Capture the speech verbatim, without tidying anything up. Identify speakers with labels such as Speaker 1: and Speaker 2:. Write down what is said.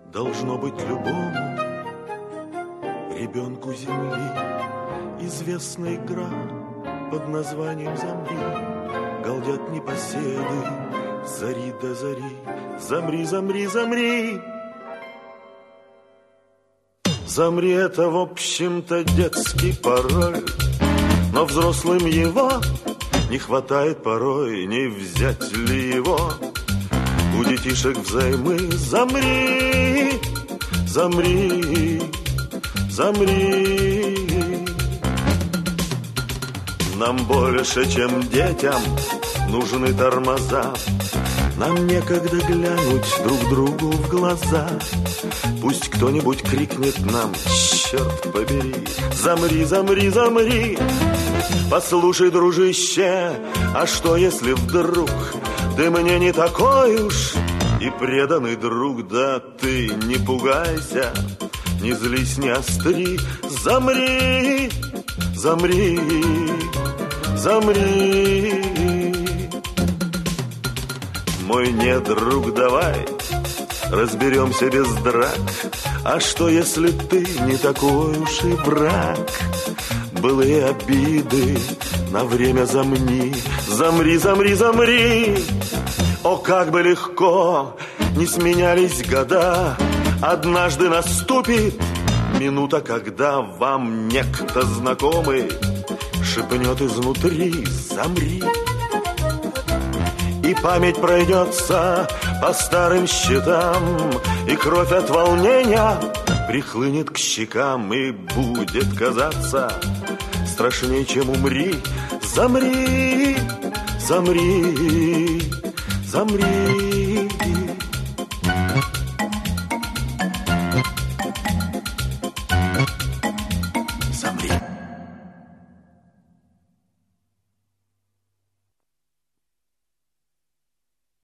Speaker 1: Должно быть любому ребенку земли известна игра под названием «Замри». Галдят непоседы, зари до зари, замри, замри, замри. Замри — это, в общем-то, детский пароль, но взрослым его не хватает порой, не взять ли его у детишек взаймы. Замри, замри, замри. Нам больше, чем детям, нужны тормоза. Нам некогда глянуть друг другу в глаза. Пусть кто-нибудь крикнет нам: черт побери, замри, замри, замри. Послушай, дружище, а что если вдруг ты мне не такой уж и преданный друг? Да ты не пугайся, не злись, не остри. Замри, замри, замри. Мой недруг, давай разберемся без драк. А что если ты не такой уж и враг? Былые обиды на время замни. Замри, замри, замри. О, как бы легко не сменялись года, однажды наступит минута, когда вам некто знакомый шепнет изнутри: замри. И память пройдется по старым счетам, и кровь от волнения прихлынет к щекам, и будет казаться страшнее, чем умри. Замри, замри, замри. Замри.